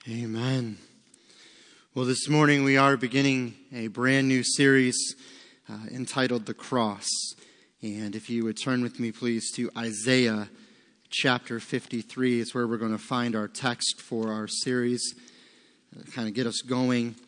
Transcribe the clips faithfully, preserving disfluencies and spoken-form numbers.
Amen. Well, this morning we are beginning a brand new series uh, entitled The Cross. And if you would turn with me, please, to Isaiah chapter fifty-three is where we're going to find our text for our series, uh, kind of get us going.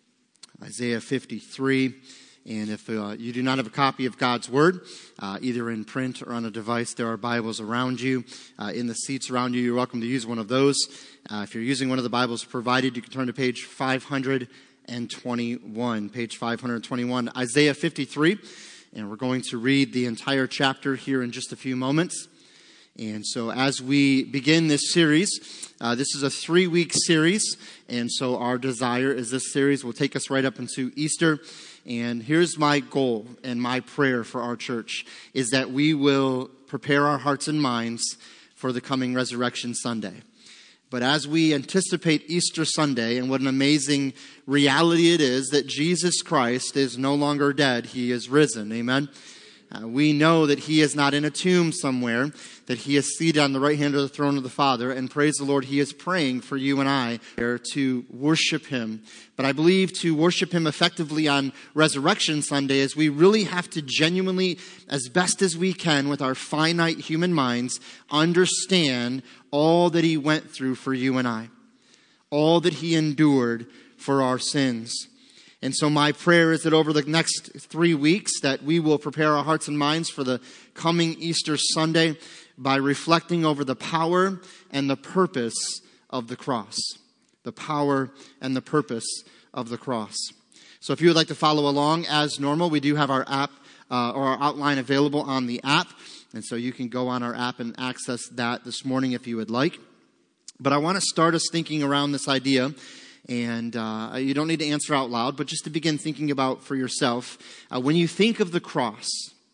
Isaiah fifty-three. And if uh, you do not have a copy of God's Word, uh, either in print or on a device, there are Bibles around you. Uh, in the seats around you, you're welcome to use one of those. Uh, if you're using one of the Bibles provided, you can turn to page five hundred twenty-one. Page five hundred twenty-one, Isaiah fifty-three. And we're going to read the entire chapter here in just a few moments. And so as we begin this series, uh, this is a three-week series. And so our desire is this series will take us right up into Easter. And here's my goal and my prayer for our church, is that we will prepare our hearts and minds for the coming Resurrection Sunday. But as we anticipate Easter Sunday, and what an amazing reality it is that Jesus Christ is no longer dead, he is risen. Amen. Uh, we know that he is not in a tomb somewhere, that he is seated on the right hand of the throne of the Father, and praise the Lord, he is praying for you and I to worship him. But I believe to worship him effectively on Resurrection Sunday is we really have to genuinely, as best as we can with our finite human minds, understand all that he went through for you and I, all that he endured for our sins. And so my prayer is that over the next three weeks that we will prepare our hearts and minds for the coming Easter Sunday by reflecting over the power and the purpose of the cross. The power and the purpose of the cross. So if you would like to follow along as normal, we do have our app uh, or our outline available on the app. And so you can go on our app and access that this morning if you would like. But I want to start us thinking around this idea. And uh, you don't need to answer out loud, but just to begin thinking about for yourself, uh, when you think of the cross,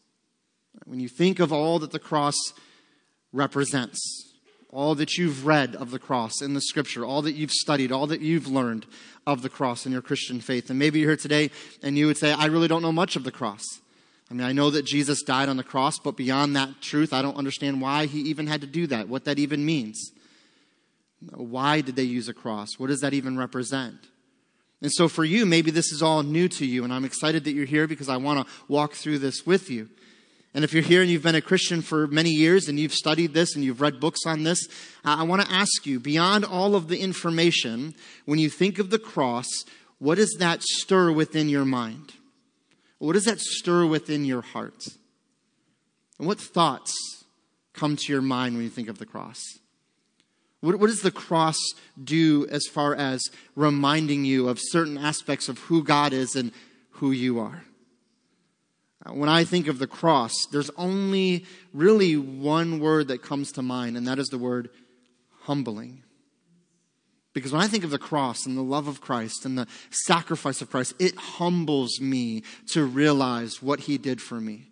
when you think of all that the cross represents, all that you've read of the cross in the scripture, all that you've studied, all that you've learned of the cross in your Christian faith. And maybe you're here today and you would say, I really don't know much of the cross. I mean, I know that Jesus died on the cross, but beyond that truth, I don't understand why he even had to do that, what that even means. Why did they use a cross? What does that even represent? And so for you, maybe this is all new to you, and I'm excited that you're here because I want to walk through this with you. And if you're here and you've been a Christian for many years and you've studied this and you've read books on this, I want to ask you, beyond all of the information, when you think of the cross, what does that stir within your mind? What does that stir within your heart? And what thoughts come to your mind when you think of the cross? What, what does the cross do as far as reminding you of certain aspects of who God is and who you are? When I think of the cross, there's only really one word that comes to mind, and that is the word humbling. Because when I think of the cross and the love of Christ and the sacrifice of Christ, it humbles me to realize what he did for me.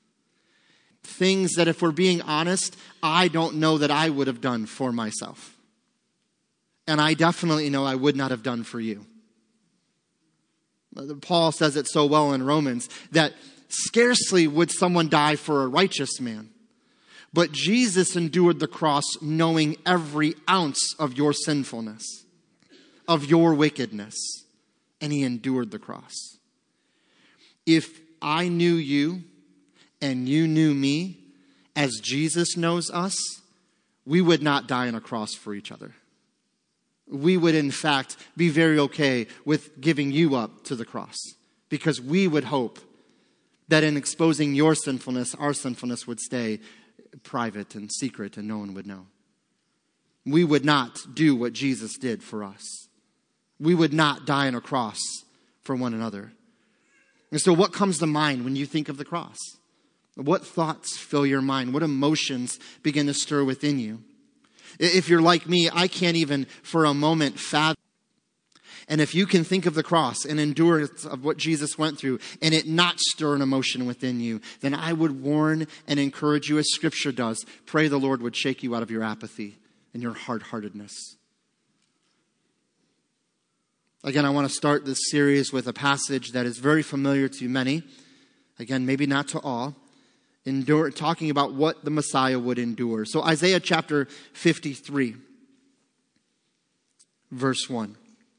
Things that, if we're being honest, I don't know that I would have done for myself. And I definitely know I would not have done for you. Paul says it so well in Romans that scarcely would someone die for a righteous man. But Jesus endured the cross knowing every ounce of your sinfulness, of your wickedness, and he endured the cross. If I knew you and you knew me as Jesus knows us, we would not die on a cross for each other. We would, in fact, be very okay with giving you up to the cross because we would hope that in exposing your sinfulness, our sinfulness would stay private and secret and no one would know. We would not do what Jesus did for us. We would not die on a cross for one another. And so what comes to mind when you think of the cross? What thoughts fill your mind? What emotions begin to stir within you? If you're like me, I can't even for a moment fathom. And if you can think of the cross and endurance of what Jesus went through and it not stir an emotion within you, then I would warn and encourage you as Scripture does. Pray the Lord would shake you out of your apathy and your hard-heartedness. Again, I want to start this series with a passage that is very familiar to many. Again, maybe not to all. Endure, talking about what the Messiah would endure. So Isaiah chapter fifty-three. verse one.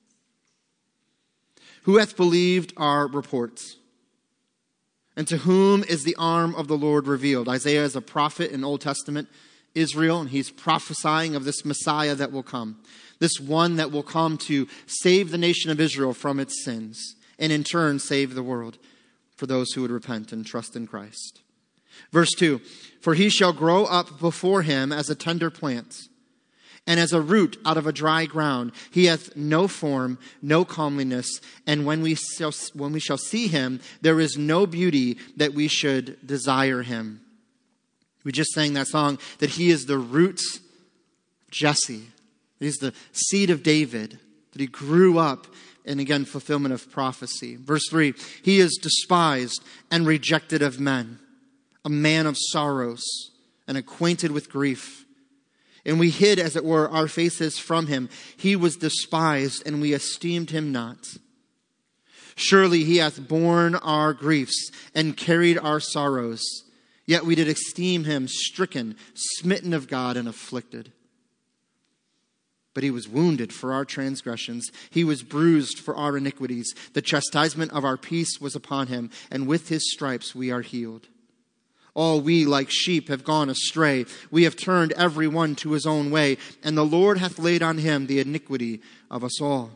Who hath believed our reports? And to whom is the arm of the Lord revealed? Isaiah is a prophet in Old Testament Israel, and he's prophesying of this Messiah that will come. This one that will come to save the nation of Israel from its sins, and in turn save the world for those who would repent and trust in Christ. Verse two, for he shall grow up before him as a tender plant, and as a root out of a dry ground. He hath no form, no comeliness, and when we shall, when we shall see him, there is no beauty that we should desire him. We just sang that song that he is the root of Jesse. He's the seed of David, that he grew up in, again, fulfillment of prophecy. Verse three, he is despised and rejected of men, a man of sorrows and acquainted with grief. And we hid, as it were, our faces from him. He was despised, and we esteemed him not. Surely he hath borne our griefs and carried our sorrows. Yet we did esteem him stricken, smitten of God, and afflicted. But he was wounded for our transgressions. He was bruised for our iniquities. The chastisement of our peace was upon him, and with his stripes we are healed. All we like sheep have gone astray. We have turned every one to his own way, and the Lord hath laid on him the iniquity of us all.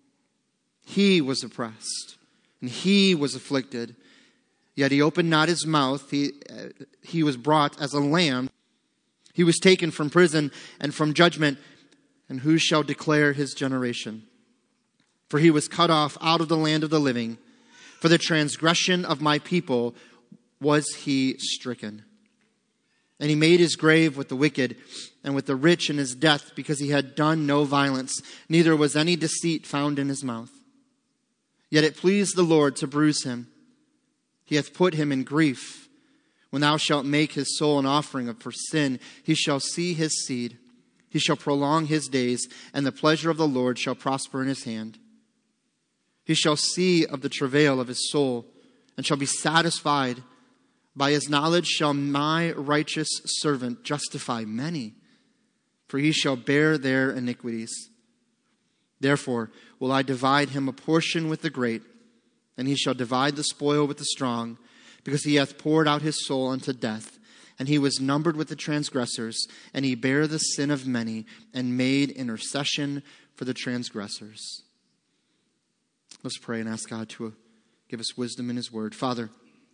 He was oppressed, and he was afflicted. Yet he opened not his mouth. He, uh, he was brought as a lamb. He was taken from prison and from judgment. And who shall declare his generation? For he was cut off out of the land of the living. For the transgression of my people was he stricken. And he made his grave with the wicked and with the rich in his death, because he had done no violence, neither was any deceit found in his mouth. Yet it pleased the Lord to bruise him. He hath put him in grief. When thou shalt make his soul an offering for sin, he shall see his seed. He shall prolong his days, and the pleasure of the Lord shall prosper in his hand. He shall see of the travail of his soul, and shall be satisfied. By his knowledge shall my righteous servant justify many, for he shall bear their iniquities. Therefore will I divide him a portion with the great, and he shall divide the spoil with the strong, because he hath poured out his soul unto death, and he was numbered with the transgressors, and he bare the sin of many, and made intercession for the transgressors. Let's pray and ask God to give us wisdom in his word. Father,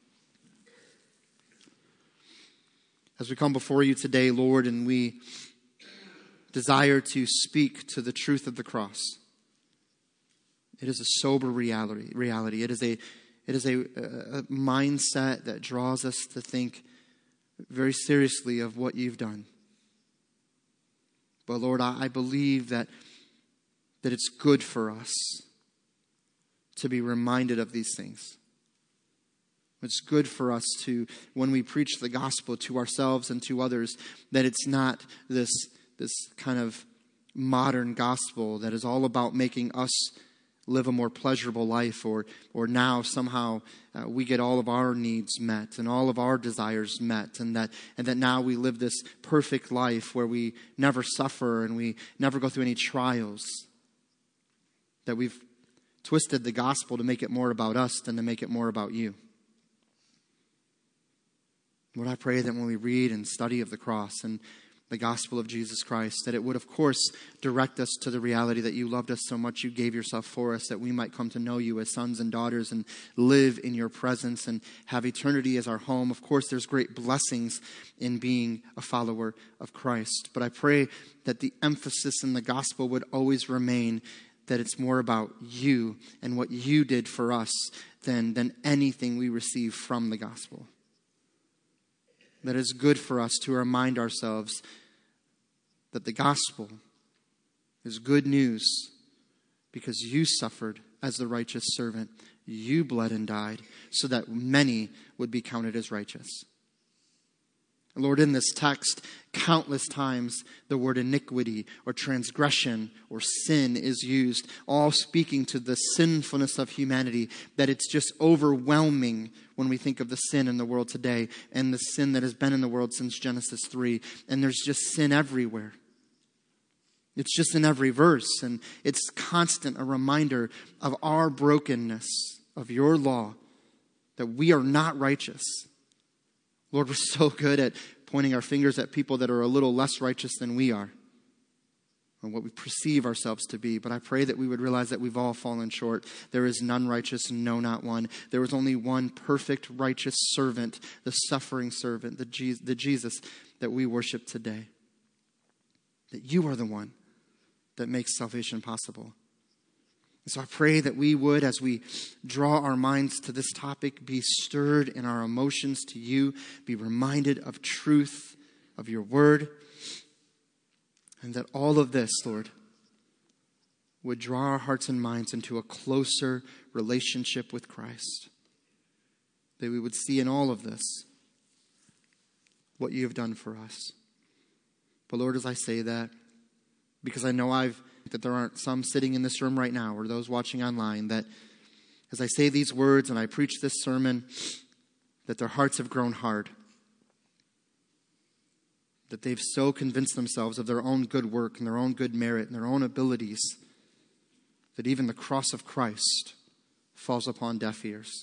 as we come before you today, Lord, and we desire to speak to the truth of the cross, it is a sober reality. Reality. It is a it is a, a mindset that draws us to think very seriously of what you've done. But Lord, I, I believe that that it's good for us to be reminded of these things. It's good for us to, when we preach the gospel to ourselves and to others, that it's not this this kind of modern gospel that is all about making us live a more pleasurable life, or or now somehow uh, we get all of our needs met and all of our desires met, and that and that now we live this perfect life where we never suffer and we never go through any trials. That we've twisted the gospel to make it more about us than to make it more about you. Lord, I pray that when we read and study of the cross and the gospel of Jesus Christ, that it would, of course, direct us to the reality that you loved us so much, you gave yourself for us, that we might come to know you as sons and daughters and live in your presence and have eternity as our home. Of course, there's great blessings in being a follower of Christ. But I pray that the emphasis in the gospel would always remain that it's more about you and what you did for us than, than anything we receive from the gospel. That it's good for us to remind ourselves that the gospel is good news because you suffered as the righteous servant. You bled and died so that many would be counted as righteous. Lord, in this text, countless times the word iniquity or transgression or sin is used, all speaking to the sinfulness of humanity, that it's just overwhelming when we think of the sin in the world today and the sin that has been in the world since Genesis three. And there's just sin everywhere. It's just in every verse, and it's constant, a reminder of our brokenness, of your law, that we are not righteous. Lord, we're so good at pointing our fingers at people that are a little less righteous than we are, or what we perceive ourselves to be. But I pray that we would realize that we've all fallen short. There is none righteous, no, not one. There is only one perfect, righteous servant, the suffering servant, the Jesus, the Jesus that we worship today. That you are the one that makes salvation possible. And so I pray that we would, as we draw our minds to this topic, be stirred in our emotions to you, be reminded of truth, of your word, and that all of this, Lord, would draw our hearts and minds into a closer relationship with Christ. That we would see in all of this what you have done for us. But Lord, as I say that, because I know I've that there aren't some sitting in this room right now or those watching online, that as I say these words and I preach this sermon, that their hearts have grown hard. That they've so convinced themselves of their own good work and their own good merit and their own abilities that even the cross of Christ falls upon deaf ears.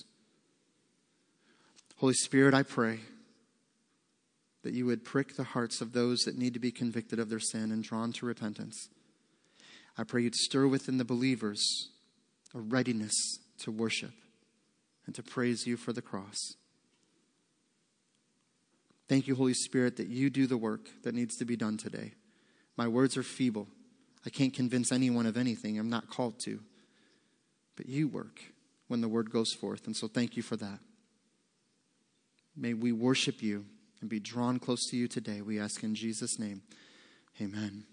Holy Spirit, I pray that you would prick the hearts of those that need to be convicted of their sin and drawn to repentance. I pray you'd stir within the believers a readiness to worship and to praise you for the cross. Thank you, Holy Spirit, that you do the work that needs to be done today. My words are feeble. I can't convince anyone of anything. I'm not called to. But you work when the word goes forth. And so thank you for that. May we worship you and be drawn close to you today. We ask in Jesus' name. Amen.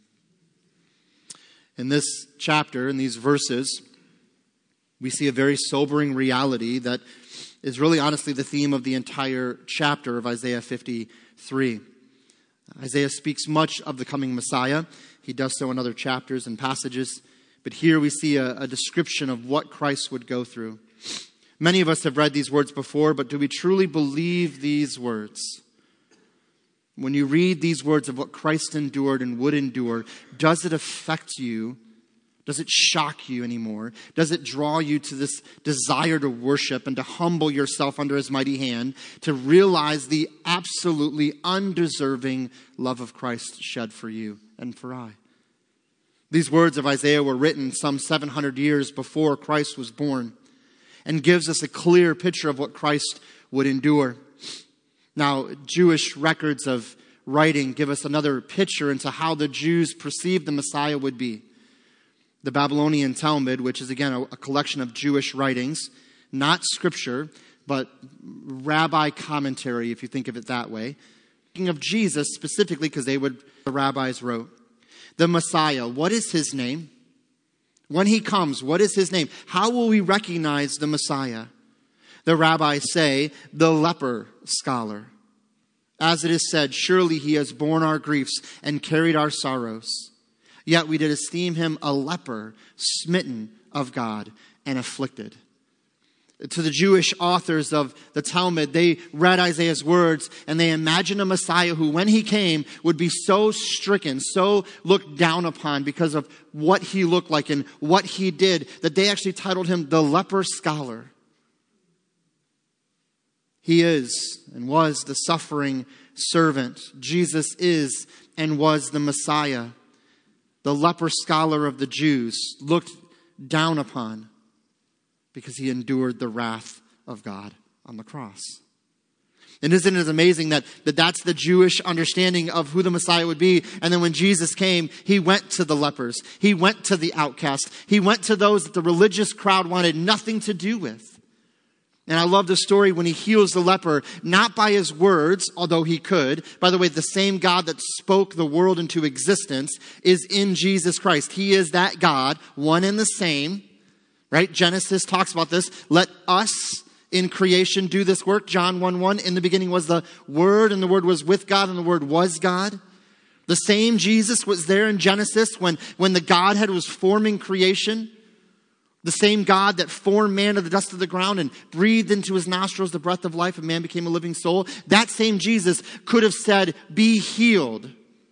In this chapter, in these verses, we see a very sobering reality that is really honestly the theme of the entire chapter of Isaiah fifty-three. Isaiah speaks much of the coming Messiah. He does so in other chapters and passages. But here we see a, a description of what Christ would go through. Many of us have read these words before, but do we truly believe these words? When you read these words of what Christ endured and would endure, does it affect you? Does it shock you anymore? Does it draw you to this desire to worship and to humble yourself under his mighty hand, to realize the absolutely undeserving love of Christ shed for you and for I? These words of Isaiah were written some seven hundred years before Christ was born and gives us a clear picture of what Christ would endure. Now, Jewish records of writing give us another picture into how the Jews perceived the Messiah would be. The Babylonian Talmud, which is again a, a collection of Jewish writings, not scripture, but rabbi commentary, if you think of it that way. Speaking of Jesus specifically, because they would, the rabbis wrote, the Messiah, what is his name? When he comes, what is his name? How will we recognize the Messiah? The rabbis say, the leper scholar. As it is said, surely he has borne our griefs and carried our sorrows. Yet we did esteem him a leper, smitten of God and afflicted. To the Jewish authors of the Talmud, they read Isaiah's words and they imagined a Messiah who, when he came, would be so stricken, so looked down upon because of what he looked like and what he did, that they actually titled him the leper scholar. He is and was the suffering servant. Jesus is and was the Messiah. The leper scholar of the Jews, looked down upon because he endured the wrath of God on the cross. And isn't it amazing that, that that's the Jewish understanding of who the Messiah would be? And then when Jesus came, he went to the lepers. He went to the outcast. He went to those that the religious crowd wanted nothing to do with. And I love the story when he heals the leper, not by his words, although he could. By the way, the same God that spoke the world into existence is in Jesus Christ. He is that God, one and the same. Right? Genesis talks about this. Let us in creation do this work. John one one, in the beginning was the Word, and the Word was with God, and the Word was God. The same Jesus was there in Genesis when, when the Godhead was forming creation. The same God that formed man of the dust of the ground and breathed into his nostrils the breath of life, and man became a living soul. That same Jesus could have said, be healed.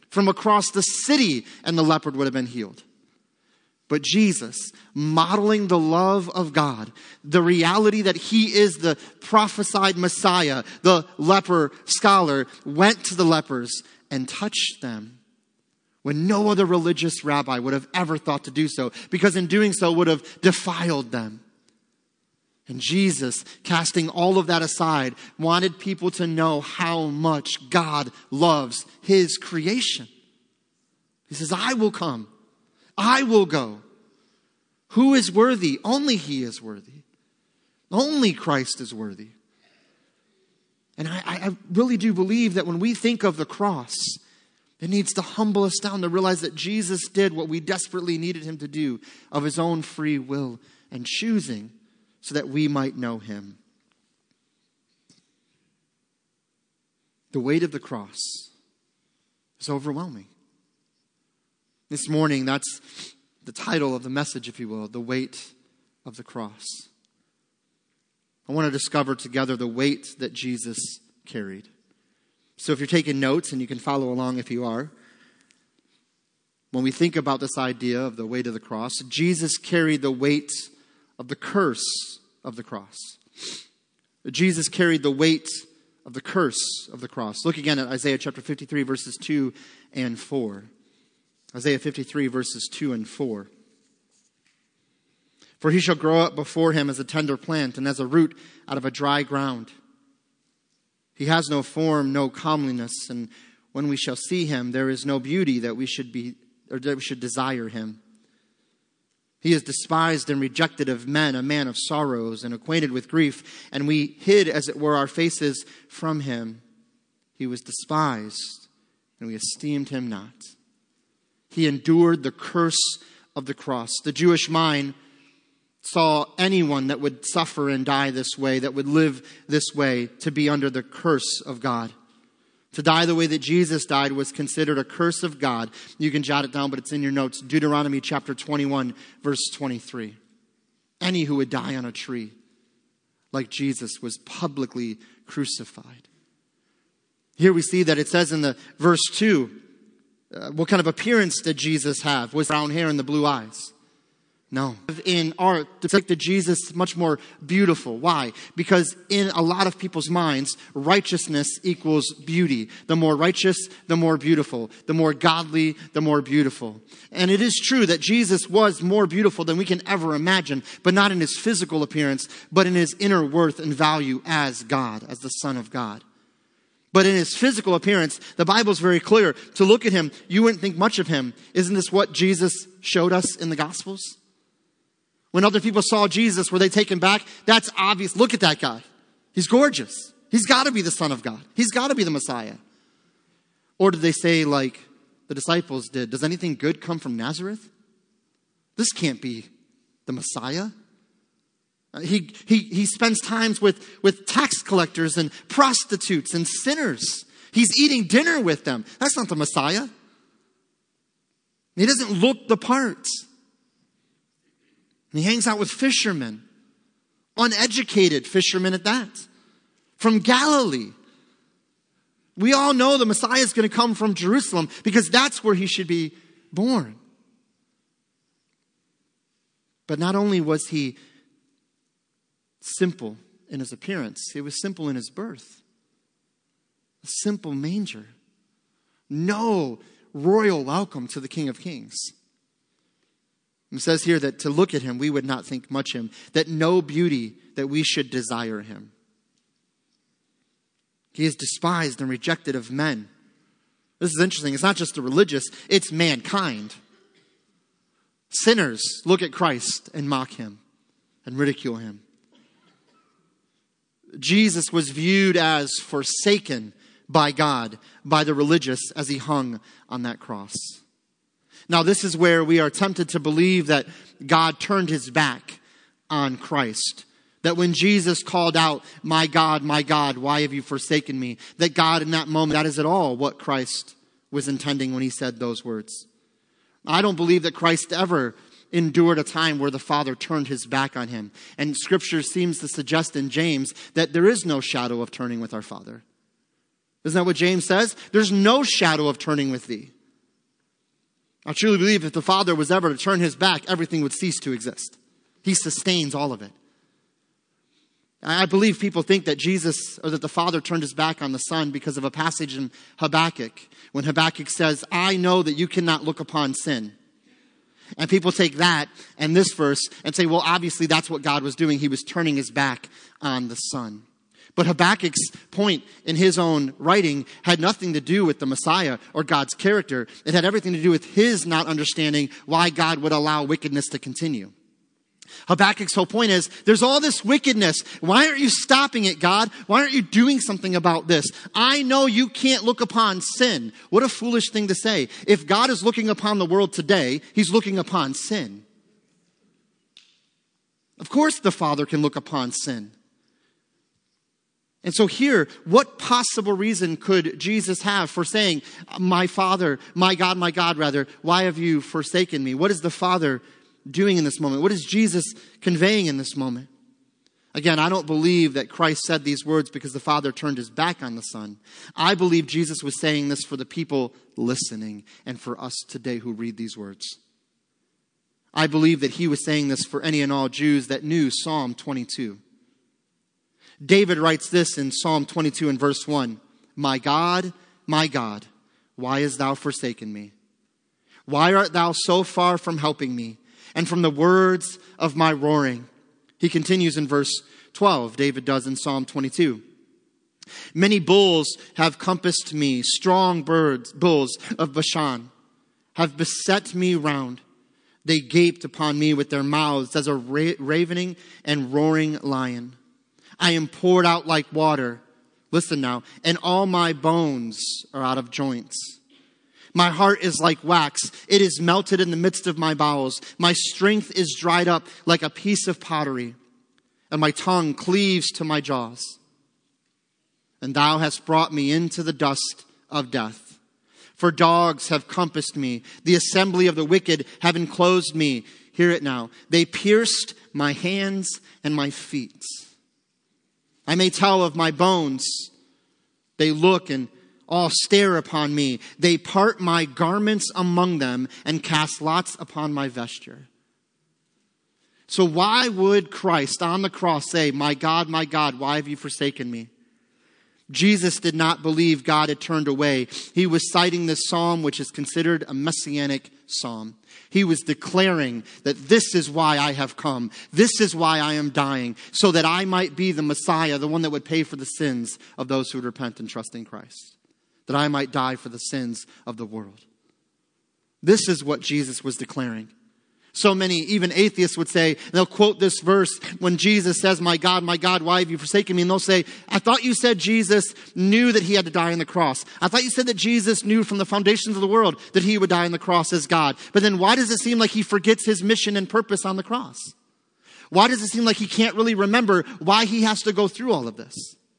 from across the city, and the leopard would have been healed. But Jesus, modeling the love of God, the reality that he is the prophesied Messiah, the leper scholar, went to the lepers and touched them when no other religious rabbi would have ever thought to do so, because in doing so would have defiled them. And Jesus, casting all of that aside, wanted people to know how much God loves his creation. He says, I will come. I will go. Who is worthy? Only he is worthy. Only Christ is worthy. And I, I really do believe that when we think of the cross, it needs to humble us down to realize that Jesus did what we desperately needed him to do of his own free will and choosing so that we might know him. The weight of the cross is overwhelming. This morning, that's the title of the message, if you will, the weight of the cross. I want to discover together the weight that Jesus carried. So if you're taking notes, and you can follow along if you are, when we think about this idea of the weight of the cross, Jesus carried the weight of the curse of the cross. Jesus carried the weight of the curse of the cross. Look again at Isaiah chapter fifty-three, verses two and four. Isaiah fifty-three, verses two and four. For he shall grow up before him as a tender plant, and as a root out of a dry ground. He has no form, no comeliness, and when we shall see him, there is no beauty that we should be, or that we should desire him. He is despised and rejected of men, a man of sorrows and acquainted with grief, and we hid, as it were, our faces from him. He was despised, and we esteemed him not. He endured the curse of the cross. The Jewish mind saw anyone that would suffer and die this way, that would live this way, to be under the curse of God. To die the way that Jesus died was considered a curse of God. You can jot it down, but it's in your notes. Deuteronomy chapter twenty-one, verse twenty-three. Any who would die on a tree, like Jesus, was publicly crucified. Here we see that it says in the verse two, uh, what kind of appearance did Jesus have? Was brown hair and the blue eyes? No. In art, depicted Jesus much more beautiful. Why? Because in a lot of people's minds, righteousness equals beauty. The more righteous, the more beautiful. The more godly, the more beautiful. And it is true that Jesus was more beautiful than we can ever imagine, but not in his physical appearance, but in his inner worth and value as God, as the Son of God. But in his physical appearance, the Bible's very clear. To look at him, you wouldn't think much of him. Isn't this what Jesus showed us in the Gospels? When other people saw Jesus, were they taken back? That's obvious. Look at that guy. He's gorgeous. He's got to be the Son of God. He's got to be the Messiah. Or did they say, like the disciples did, does anything good come from Nazareth? This can't be the Messiah. Uh, he, he, he spends times with, with tax collectors and prostitutes and sinners. He's eating dinner with them. That's not the Messiah. He doesn't look the part. And he hangs out with fishermen, uneducated fishermen at that, from Galilee. We all know the Messiah is going to come from Jerusalem because that's where he should be born. But not only was he simple in his appearance, he was simple in his birth. A simple manger. No royal welcome to the King of Kings. It says here that to look at him, we would not think much of him. That no beauty that we should desire him. He is despised and rejected of men. This is interesting. It's not just the religious, it's mankind. Sinners look at Christ and mock him and ridicule him. Jesus was viewed as forsaken by God, by the religious, as he hung on that cross. Now, this is where we are tempted to believe that God turned his back on Christ. That when Jesus called out, my God, my God, why have you forsaken me? That God in that moment, that is at all what Christ was intending when he said those words. I don't believe that Christ ever endured a time where the Father turned his back on him. And Scripture seems to suggest in James that there is no shadow of turning with our Father. Isn't that what James says? There's no shadow of turning with thee. I truly believe if the Father was ever to turn his back, everything would cease to exist. He sustains all of it. I believe people think that Jesus, or that the Father turned his back on the Son because of a passage in Habakkuk, when Habakkuk says, I know that you cannot look upon sin. And people take that and this verse and say, well, obviously that's what God was doing. He was turning his back on the Son. But Habakkuk's point in his own writing had nothing to do with the Messiah or God's character. It had everything to do with his not understanding why God would allow wickedness to continue. Habakkuk's whole point is, there's all this wickedness. Why aren't you stopping it, God? Why aren't you doing something about this? I know you can't look upon sin. What a foolish thing to say. If God is looking upon the world today, he's looking upon sin. Of course the Father can look upon sin. And so here, what possible reason could Jesus have for saying, my Father, my God, my God, rather, why have you forsaken me? What is the Father doing in this moment? What is Jesus conveying in this moment? Again, I don't believe that Christ said these words because the Father turned his back on the Son. I believe Jesus was saying this for the people listening and for us today who read these words. I believe that he was saying this for any and all Jews that knew Psalm twenty-two. David writes this in Psalm twenty-two and verse one, My God, my God, why hast thou forsaken me? Why art thou so far from helping me and from the words of my roaring? He continues in verse twelve, David does in Psalm twenty-two. Many bulls have compassed me, strong birds, bulls of Bashan, have beset me round. They gaped upon me with their mouths as a ra- ravening and roaring lion. I am poured out like water. Listen now. And all my bones are out of joints. My heart is like wax. It is melted in the midst of my bowels. My strength is dried up like a piece of pottery. And my tongue cleaves to my jaws. And thou hast brought me into the dust of death. For dogs have compassed me. The assembly of the wicked have enclosed me. Hear it now. They pierced my hands and my feet. I may tell of my bones. They look and all stare upon me. They part my garments among them and cast lots upon my vesture. So why would Christ on the cross say, my God, my God, why have you forsaken me? Jesus did not believe God had turned away. He was citing this psalm, which is considered a messianic psalm. He was declaring that this is why I have come. This is why I am dying, so that I might be the Messiah, the one that would pay for the sins of those who would repent and trust in Christ. That I might die for the sins of the world. This is what Jesus was declaring. So many, even atheists would say, they'll quote this verse when Jesus says, my God, my God, why have you forsaken me? And they'll say, I thought you said Jesus knew that he had to die on the cross. I thought you said that Jesus knew from the foundations of the world that he would die on the cross as God. But then why does it seem like he forgets his mission and purpose on the cross? Why does it seem like he can't really remember why he has to go through all of this?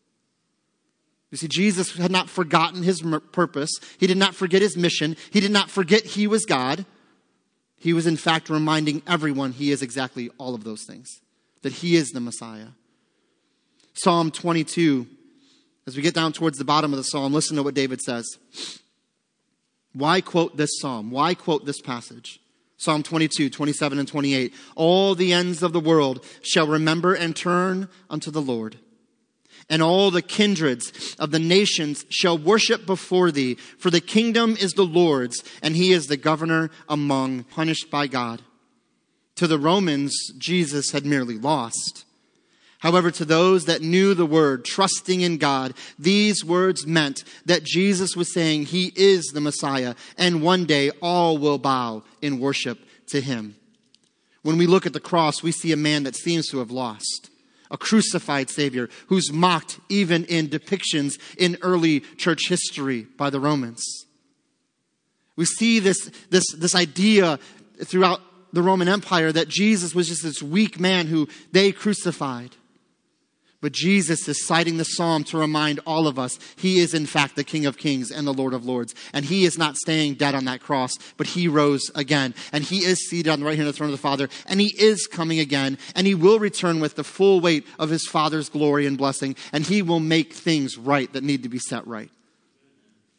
You see, Jesus had not forgotten his purpose. He did not forget his mission. He did not forget he was God. He was in fact reminding everyone he is exactly all of those things. That he is the Messiah. Psalm twenty-two. As we get down towards the bottom of the psalm, listen to what David says. Why quote this psalm? Why quote this passage? Psalm twenty-two, twenty-seven and twenty-eight. All the ends of the world shall remember and turn unto the Lord. And all the kindreds of the nations shall worship before thee. For the kingdom is the Lord's, and he is the governor among punished by God. To the Romans, Jesus had merely lost. However, to those that knew the word, trusting in God, these words meant that Jesus was saying he is the Messiah, and one day all will bow in worship to him. When we look at the cross, we see a man that seems to have lost. A crucified Savior who's mocked even in depictions in early church history by the Romans. We see this, this, this idea throughout the Roman Empire that Jesus was just this weak man who they crucified. But Jesus is citing the psalm to remind all of us he is in fact the King of Kings and the Lord of Lords. And he is not staying dead on that cross, but he rose again. And he is seated on the right hand of the throne of the Father. And he is coming again. And he will return with the full weight of his Father's glory and blessing. And he will make things right that need to be set right.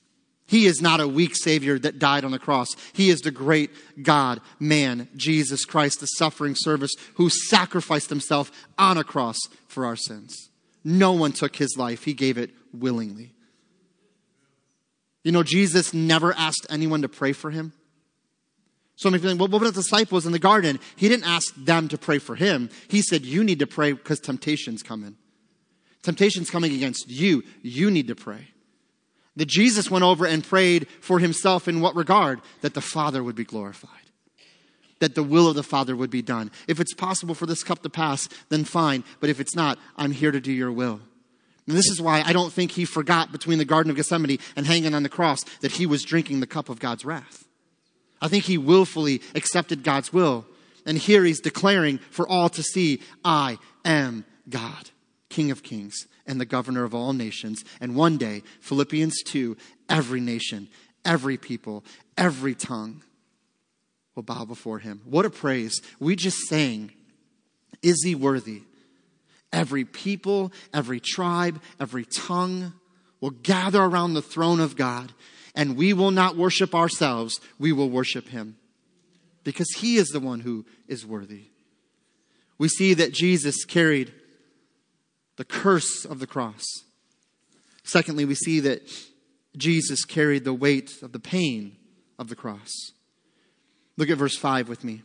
He is not a weak Savior that died on the cross. He is the great God, man, Jesus Christ, the suffering servant who sacrificed himself on a cross for our sins. No one took his life. He gave it willingly. You know, Jesus never asked anyone to pray for him. So many people think, well, what about the disciples in the garden? He didn't ask them to pray for him. He said, you need to pray because temptation's coming. Temptation's coming against you. You need to pray. That Jesus went over and prayed for himself in what regard? That the Father would be glorified. That the will of the Father would be done. If it's possible for this cup to pass, then fine. But if it's not, I'm here to do your will. And this is why I don't think he forgot between the Garden of Gethsemane and hanging on the cross that he was drinking the cup of God's wrath. I think he willfully accepted God's will. And here he's declaring for all to see, I am God, King of kings and the governor of all nations. And one day, Philippians two, every nation, every people, every tongue will bow before him. What a praise. We just sang, is he worthy? Every people, every tribe, every tongue will gather around the throne of God, and we will not worship ourselves. We will worship him because he is the one who is worthy. We see that Jesus carried the curse of the cross. Secondly, we see that Jesus carried the weight of the pain of the cross. Look at verse five with me.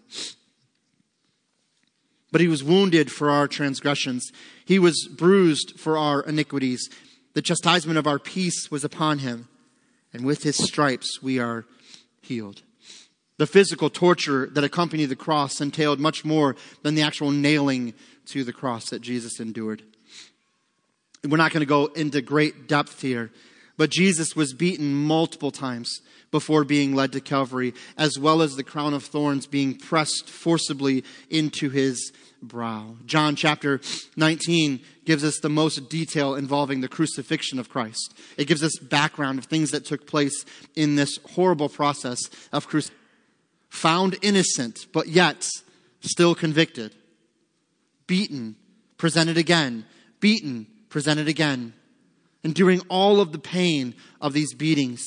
But he was wounded for our transgressions. He was bruised for our iniquities. The chastisement of our peace was upon him. And with his stripes we are healed. The physical torture that accompanied the cross entailed much more than the actual nailing to the cross that Jesus endured. We're not going to go into great depth here, but Jesus was beaten multiple times before being led to Calvary, as well as the crown of thorns being pressed forcibly into his brow. John chapter nineteen gives us the most detail involving the crucifixion of Christ. It gives us background of things that took place in this horrible process of crucifixion. Found innocent, but yet still convicted. Beaten, presented again. Beaten, presented again. Enduring all of the pain of these beatings.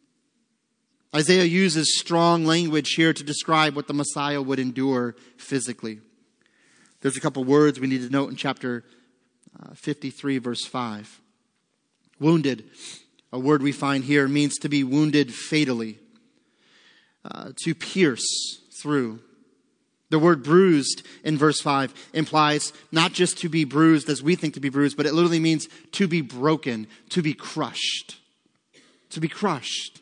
Isaiah uses strong language here to describe what the Messiah would endure physically. There's a couple words we need to note in chapter uh, fifty-three, verse five. Wounded, a word we find here, means to be wounded fatally. Uh, to pierce through. The word bruised in verse five implies not just to be bruised as we think to be bruised, but it literally means to be broken, to be crushed. To be crushed.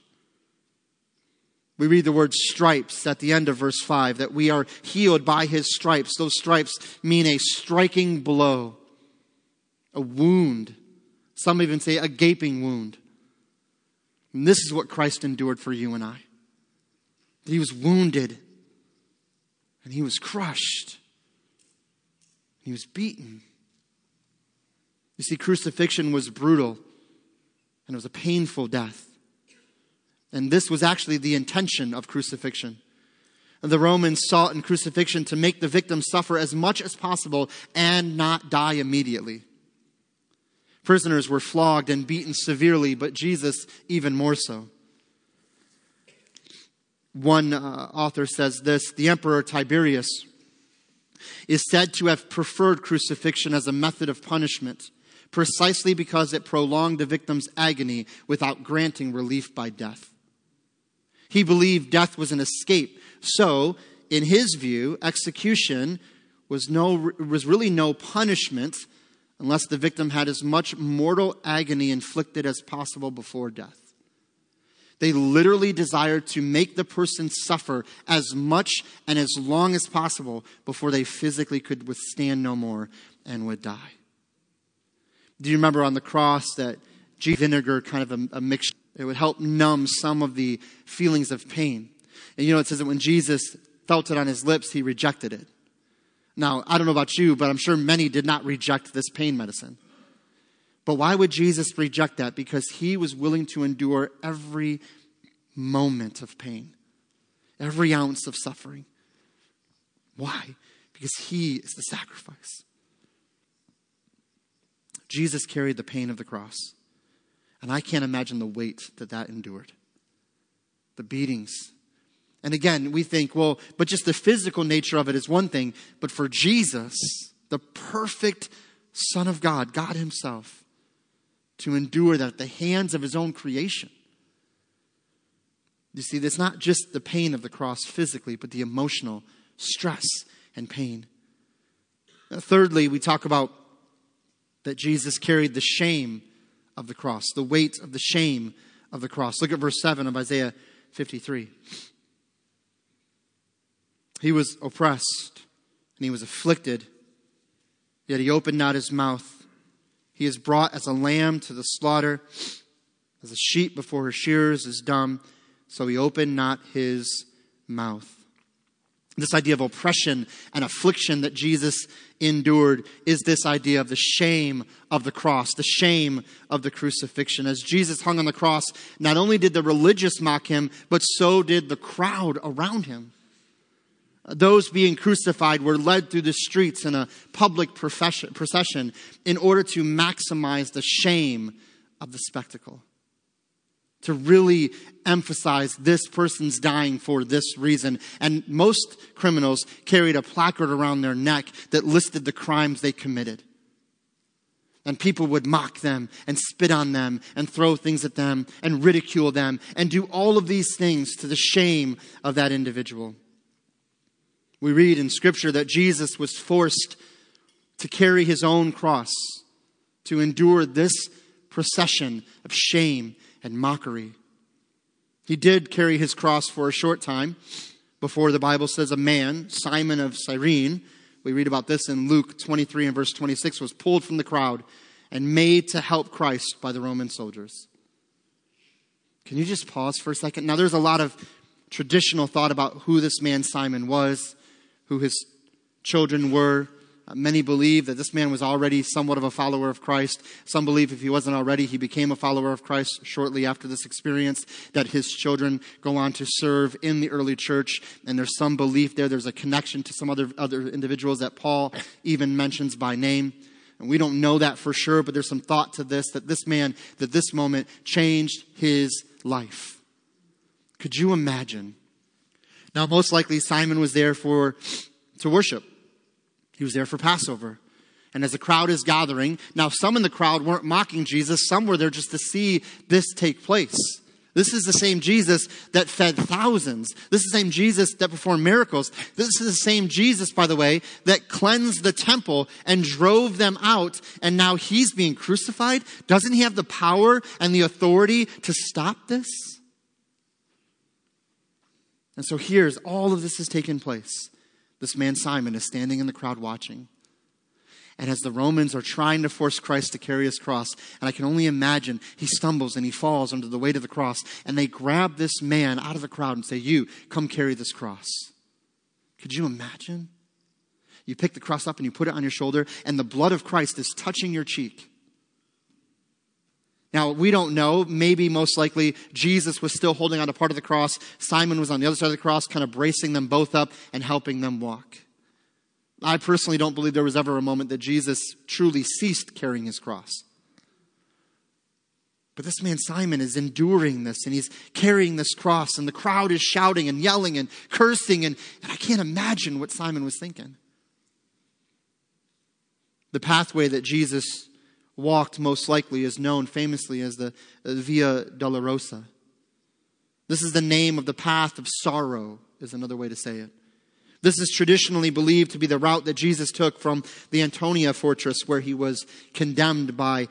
We read the word stripes at the end of verse five, that we are healed by his stripes. Those stripes mean a striking blow, a wound. Some even say a gaping wound. And this is what Christ endured for you and I. He was wounded and he was crushed. He was beaten. You see, crucifixion was brutal and it was a painful death. And this was actually the intention of crucifixion. The Romans sought in crucifixion to make the victim suffer as much as possible and not die immediately. Prisoners were flogged and beaten severely, but Jesus even more so. One uh, author says this: the Emperor Tiberius is said to have preferred crucifixion as a method of punishment, precisely because it prolonged the victim's agony without granting relief by death. He believed death was an escape. So, in his view, execution was no was really no punishment unless the victim had as much mortal agony inflicted as possible before death. They literally desired to make the person suffer as much and as long as possible before they physically could withstand no more and would die. Do you remember on the cross that G vinegar, kind of a, a mixture, it would help numb some of the feelings of pain. And you know, it says that when Jesus felt it on his lips, he rejected it. Now, I don't know about you, but I'm sure many did not reject this pain medicine. But why would Jesus reject that? Because he was willing to endure every moment of pain, every ounce of suffering. Why? Because he is the sacrifice. Jesus carried the pain of the cross. And I can't imagine the weight that that endured. the beatings. And again, we think, well, but just the physical nature of it is one thing. But for Jesus, the perfect Son of God, God himself, to endure that at the hands of his own creation. You see, it's not just the pain of the cross physically, but the emotional stress and pain. Now, thirdly, we talk about that Jesus carried the shame of the cross, the weight of the shame of the cross. Look at verse seven of Isaiah fifty-three. He was oppressed and he was afflicted, yet he opened not his mouth. He is brought as a lamb to the slaughter, as a sheep before her shearers is dumb, so he opened not his mouth. This idea of oppression and affliction that Jesus endured is this idea of the shame of the cross, the shame of the crucifixion. As Jesus hung on the cross, not only did the religious mock him, but so did the crowd around him. Those being crucified were led through the streets in a public procession in order to maximize the shame of the spectacle. To really emphasize this person's dying for this reason. And most criminals carried a placard around their neck that listed the crimes they committed. And people would mock them and spit on them and throw things at them and ridicule them and do all of these things to the shame of that individual. We read in Scripture that Jesus was forced to carry his own cross, to endure this procession of shame and mockery. He did carry his cross for a short time before the Bible says a man, Simon of Cyrene, we read about this in Luke twenty-three and verse twenty-six, was pulled from the crowd and made to help Christ by the Roman soldiers. Can you just pause for a second? Now there's a lot of traditional thought about who this man Simon was, who his children were. Many believe that this man was already somewhat of a follower of Christ. Some believe if he wasn't already, he became a follower of Christ shortly after this experience, that his children go on to serve in the early church. And there's some belief there. There's a connection to some other, other individuals that Paul even mentions by name. And we don't know that for sure, but there's some thought to this, that this man, that this moment changed his life. Could you imagine? Now, most likely Simon was there for to worship. He was there for Passover. And as the crowd is gathering, now some in the crowd weren't mocking Jesus. Some were there just to see this take place. This is the same Jesus that fed thousands. This is the same Jesus that performed miracles. This is the same Jesus, by the way, that cleansed the temple and drove them out. And now he's being crucified. Doesn't he have the power and the authority to stop this? And so here's all of this has taken place. This man Simon is standing in the crowd watching. And as the Romans are trying to force Christ to carry his cross, and I can only imagine, he stumbles and he falls under the weight of the cross, and they grab this man out of the crowd and say, "You, come carry this cross." Could you imagine? You pick the cross up and you put it on your shoulder, and the blood of Christ is touching your cheek. Now, we don't know. Maybe, most likely, Jesus was still holding on to part of the cross. Simon was on the other side of the cross, kind of bracing them both up and helping them walk. I personally don't believe there was ever a moment that Jesus truly ceased carrying his cross. But this man Simon is enduring this, and he's carrying this cross, and the crowd is shouting and yelling and cursing, and, and I can't imagine what Simon was thinking. The pathway that Jesus walked most likely is known famously as the Via Dolorosa. This is the name of the path of sorrow, is another way to say it. This is traditionally believed to be the route that Jesus took from the Antonia fortress where he was condemned by,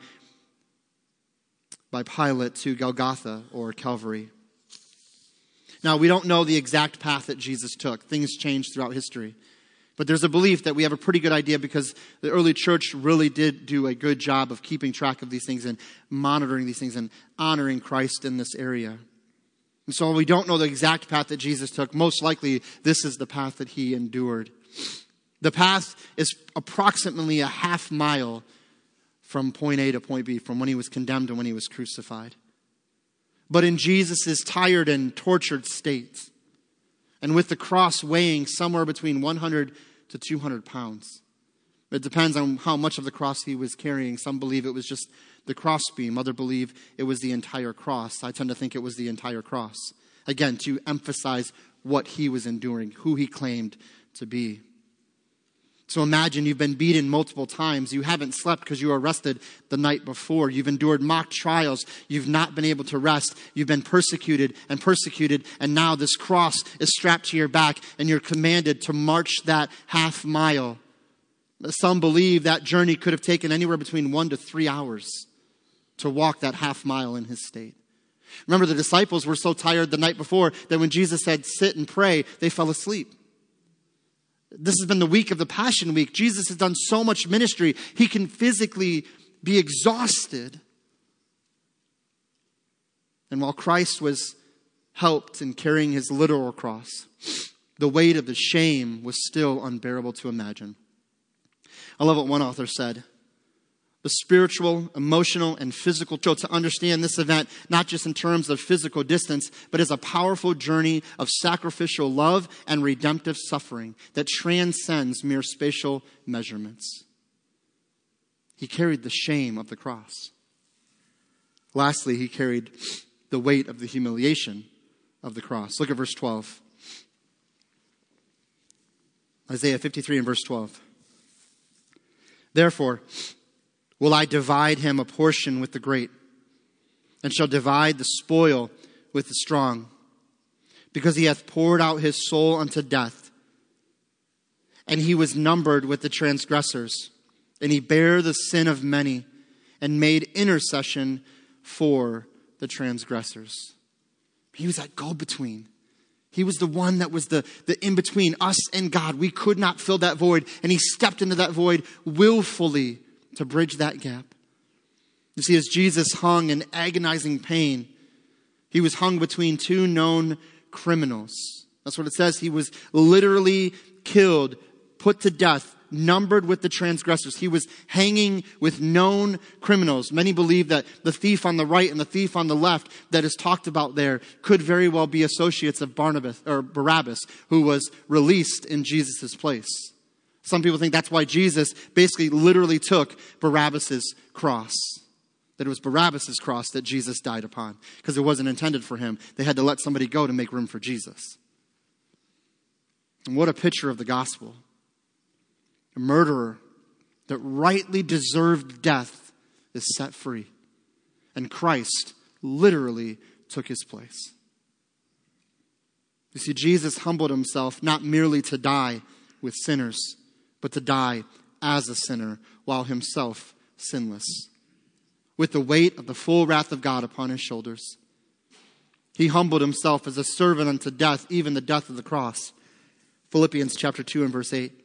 by Pilate to Golgotha or Calvary. Now, we don't know the exact path that Jesus took. Things changed throughout history. But there's a belief that we have a pretty good idea because the early church really did do a good job of keeping track of these things and monitoring these things and honoring Christ in this area. And so we don't know the exact path that Jesus took. Most likely, this is the path that he endured. The path is approximately a half mile from point A to point B, from when he was condemned to when he was crucified. But in Jesus' tired and tortured state, and with the cross weighing somewhere between one hundred to two hundred pounds. It depends on how much of the cross he was carrying. Some believe it was just the crossbeam. Others believe it was the entire cross. I tend to think it was the entire cross. Again, to emphasize what he was enduring, who he claimed to be. So imagine you've been beaten multiple times. You haven't slept because you were arrested the night before. You've endured mock trials. You've not been able to rest. You've been persecuted and persecuted. And now this cross is strapped to your back and you're commanded to march that half mile. Some believe that journey could have taken anywhere between one to three hours to walk that half mile in his state. Remember, the disciples were so tired the night before that when Jesus said, sit and pray, they fell asleep. This has been the week of the Passion Week. Jesus has done so much ministry. He can physically be exhausted. And while Christ was helped in carrying his literal cross, the weight of the shame was still unbearable to imagine. I love what one author said. The spiritual, emotional, and physical to understand this event, not just in terms of physical distance, but as a powerful journey of sacrificial love and redemptive suffering that transcends mere spatial measurements. He carried the shame of the cross. Lastly, he carried the weight of the humiliation of the cross. Look at verse twelve. Isaiah fifty-three and verse twelve. Therefore, will I divide him a portion with the great, and shall divide the spoil with the strong, because he hath poured out his soul unto death, and he was numbered with the transgressors, and he bare the sin of many, and made intercession for the transgressors. He was that go-between. He was the one that was the, the in-between us and God. We could not fill that void, and he stepped into that void willfully to bridge that gap. You see, as Jesus hung in agonizing pain, he was hung between two known criminals. That's what it says. He was literally killed, put to death, numbered with the transgressors. He was hanging with known criminals. Many believe that the thief on the right and the thief on the left that is talked about there could very well be associates of Barnabas or Barabbas, who was released in Jesus' place. Some people think that's why Jesus basically literally took Barabbas' cross. That it was Barabbas' cross that Jesus died upon. Because it wasn't intended for him. They had to let somebody go to make room for Jesus. And what a picture of the gospel. A murderer that rightly deserved death is set free. And Christ literally took his place. You see, Jesus humbled himself not merely to die with sinners, but to die as a sinner while himself sinless, with the weight of the full wrath of God upon his shoulders. He humbled himself as a servant unto death, even the death of the cross. Philippians chapter two and verse eight.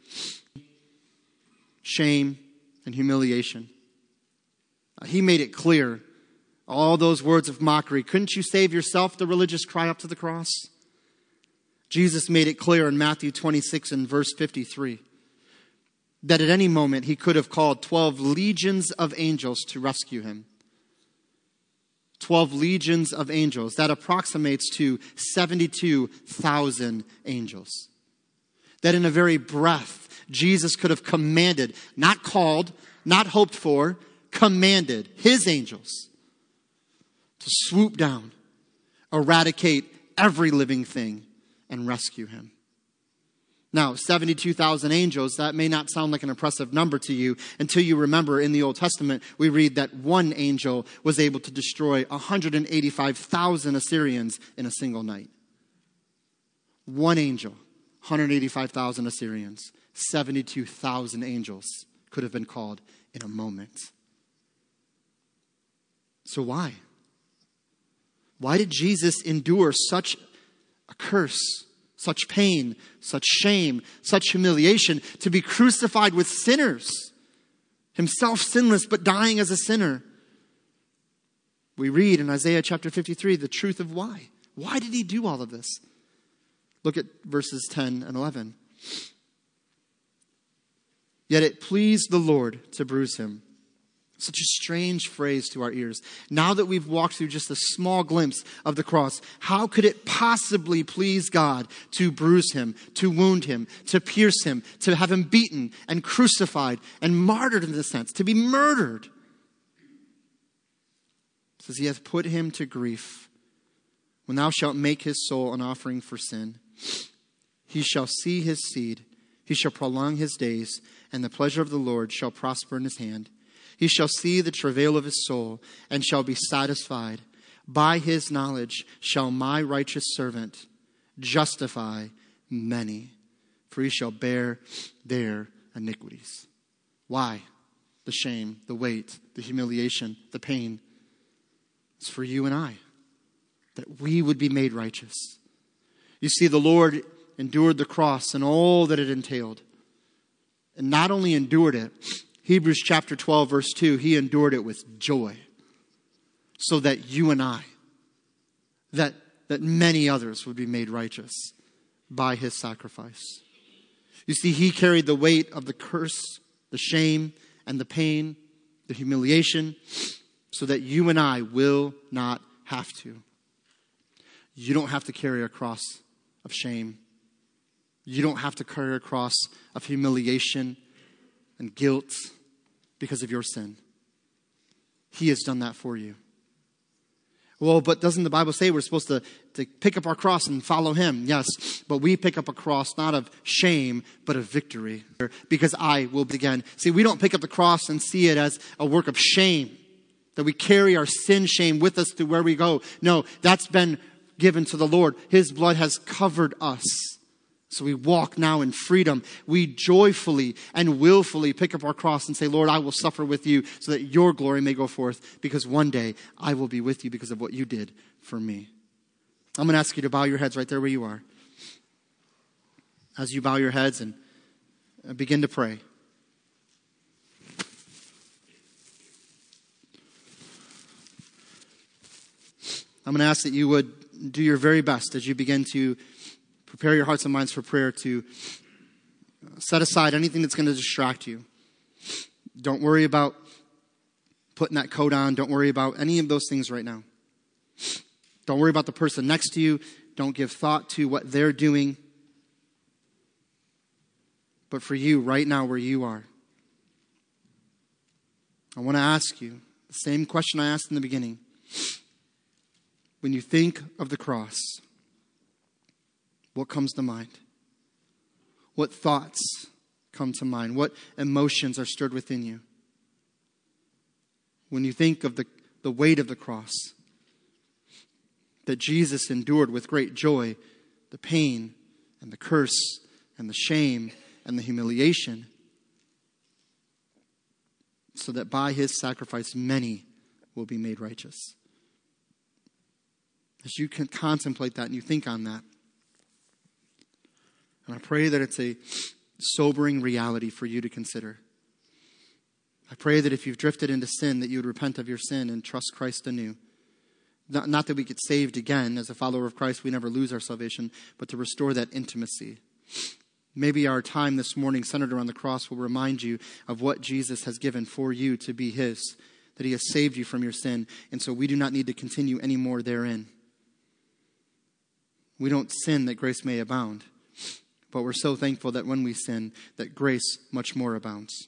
Shame and humiliation. He made it clear. All those words of mockery. Couldn't you save yourself? The religious cry up to the cross. Jesus made it clear in Matthew twenty-six and verse fifty-three. That at any moment he could have called twelve legions of angels to rescue him. twelve legions of angels. That approximates to seventy-two thousand angels. That in a very breath, Jesus could have commanded, not called, not hoped for, commanded his angels to swoop down, eradicate every living thing, and rescue him. Now, seventy-two thousand angels, that may not sound like an impressive number to you until you remember in the Old Testament, we read that one angel was able to destroy one hundred eighty-five thousand Assyrians in a single night. One angel, one hundred eighty-five thousand Assyrians, seventy-two thousand angels could have been called in a moment. So why? Why did Jesus endure such a curse? Such pain, such shame, such humiliation, to be crucified with sinners. Himself sinless, but dying as a sinner. We read in Isaiah chapter fifty-three the truth of why. Why did he do all of this? Look at verses ten and eleven. Yet it pleased the Lord to bruise him. Such a strange phrase to our ears. Now that we've walked through just a small glimpse of the cross, how could it possibly please God to bruise him, to wound him, to pierce him, to have him beaten and crucified and martyred in a sense, to be murdered? It says he hath put him to grief when thou shalt make his soul an offering for sin. He shall see his seed, he shall prolong his days, and the pleasure of the Lord shall prosper in his hand. He shall see the travail of his soul, and shall be satisfied. By his knowledge shall my righteous servant justify many, for he shall bear their iniquities. Why? The shame, the weight, the humiliation, the pain. It's for you and I, that we would be made righteous. You see, the Lord endured the cross and all that it entailed. And not only endured it, Hebrews chapter twelve, verse two, he endured it with joy. So that you and I, that, that many others would be made righteous by his sacrifice. You see, he carried the weight of the curse, the shame, and the pain, the humiliation, so that you and I will not have to. You don't have to carry a cross of shame. You don't have to carry a cross of humiliation and guilt because of your sin. He has done that for you. Well, but doesn't the Bible say we're supposed to, to pick up our cross and follow him? Yes, but we pick up a cross not of shame, but of victory. Because I will begin. See, we don't pick up the cross and see it as a work of shame, that we carry our sin shame with us to where we go. No, that's been given to the Lord. His blood has covered us. So we walk now in freedom. We joyfully and willfully pick up our cross and say, Lord, I will suffer with you so that your glory may go forth, because one day I will be with you because of what you did for me. I'm going to ask you to bow your heads right there where you are. As you bow your heads and begin to pray. I'm going to ask that you would do your very best as you begin to prepare your hearts and minds for prayer, to set aside anything that's going to distract you. Don't worry about putting that coat on. Don't worry about any of those things right now. Don't worry about the person next to you. Don't give thought to what they're doing. But for you, right now where you are, I want to ask you the same question I asked in the beginning. When you think of the cross, what comes to mind? What thoughts come to mind? What emotions are stirred within you? When you think of the, the weight of the cross, that Jesus endured with great joy, the pain and the curse and the shame and the humiliation, so that by his sacrifice many will be made righteous. As you can contemplate that and you think on that, and I pray that it's a sobering reality for you to consider. I pray that if you've drifted into sin, that you would repent of your sin and trust Christ anew. Not, not that we get saved again. As a follower of Christ, we never lose our salvation, but to restore that intimacy. Maybe our time this morning centered around the cross will remind you of what Jesus has given for you to be his, that he has saved you from your sin, and so we do not need to continue anymore therein. We don't sin that grace may abound. But we're so thankful that when we sin, that grace much more abounds.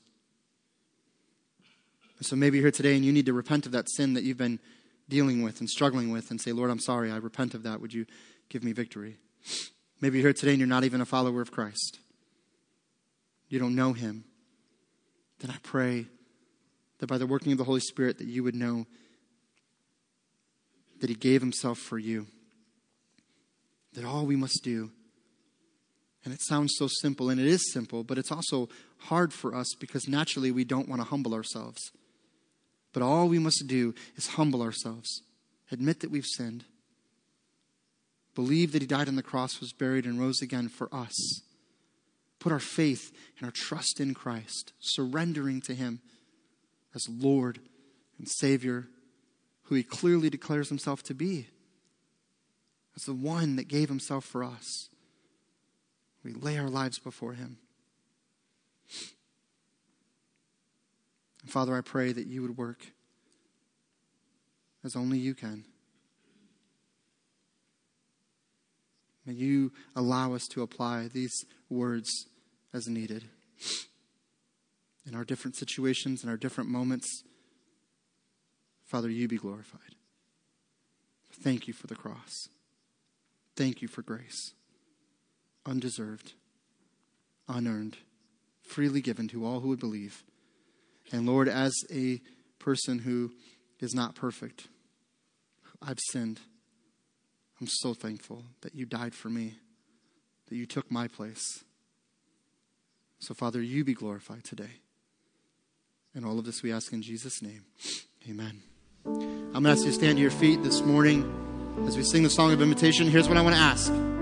So maybe you're here today and you need to repent of that sin that you've been dealing with and struggling with and say, Lord, I'm sorry, I repent of that. Would you give me victory? Maybe you're here today and you're not even a follower of Christ. You don't know him. Then I pray that by the working of the Holy Spirit that you would know that he gave himself for you. That all we must do, and it sounds so simple, and it is simple, but it's also hard for us because naturally we don't want to humble ourselves. But all we must do is humble ourselves, admit that we've sinned, believe that he died on the cross, was buried, and rose again for us. Put our faith and our trust in Christ, surrendering to him as Lord and Savior, who he clearly declares himself to be, as the one that gave himself for us. We lay our lives before him. And Father, I pray that you would work as only you can. May you allow us to apply these words as needed in our different situations, in our different moments. Father, you be glorified. Thank you for the cross. Thank you for grace. Undeserved, unearned, freely given to all who would believe. And Lord, as a person who is not perfect, I've sinned. I'm so thankful that you died for me, that you took my place. So, Father, you be glorified today. And all of this we ask in Jesus' name. Amen. I'm going to ask you to stand to your feet this morning as we sing the song of invitation. Here's what I want to ask.